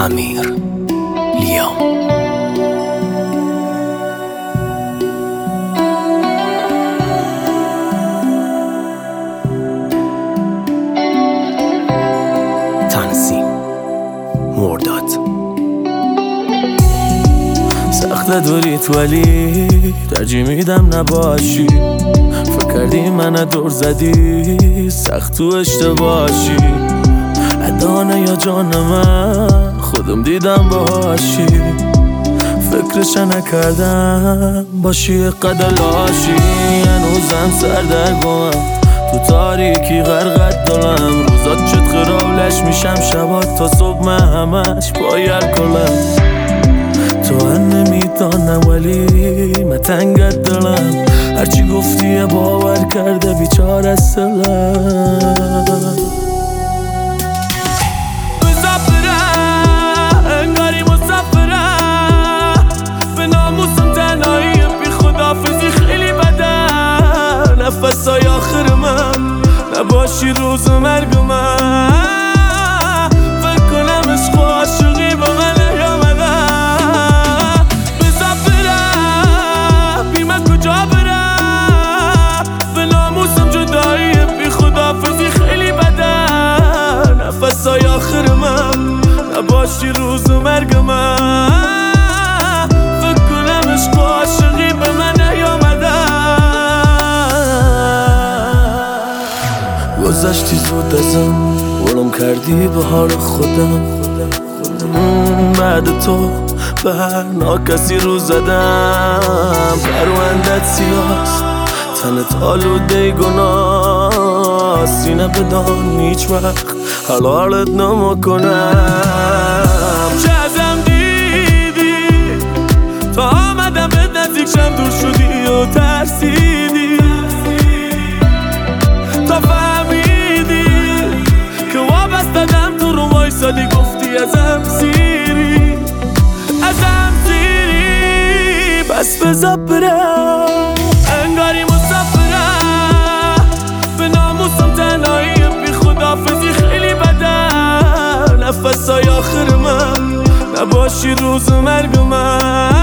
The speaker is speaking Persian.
امیر لیام. تنظیم مرداد. سخت دوریت ولی ترجیح میدم نباشی. فکر کردی من دور زدی سخت تو اشتباهی. ادانه یا جان من خودم دیدم باشی. فکرش نکردم باشی قدر لاشی. هنوزم سردرگمم تو تاریکی غرقت دلم. روزات شد خرابلش میشم شبات تا صبح من همش پای الکلم. تو نمیدانم ولی من تنگت دلم. هرچی گفتی باور کرده بیچاره سلم. انگاری مسافرم به ناموسم تنهایی بی خدافزی خیلی بده. نفسای آخر من نباشی روز مرگ من. فکر کنم عشق و عاشقی با من نیامده. بذار برم بی من کجا برم. به ناموسم جدایی بی خدافزی خیلی بده. نفسای آخر من نباشی روز مرگ من. فکر کنم عشق و عاشقی به من نیامده. گذشتی زود ازم ولم کردی به حال خودم. بعد تو به هر ناکسی رو زدم. پروندت سیاست تنت آلوده گناه. سینه بدان هیچ وقت حلالت نمیکنم. چه ازم دیدی تا آمدم به نزدیک شم دور شدی و ترسیدی. تا فهمیدی که وابستدم تو رو وایسادی. گفتی ازم سیری ازم سیری. بس بذار برم انگاری مسافرم. به ناموسم تنهایی بی خدافزی خیلی بده. نفسای آخر من نباشی روز مرگ من.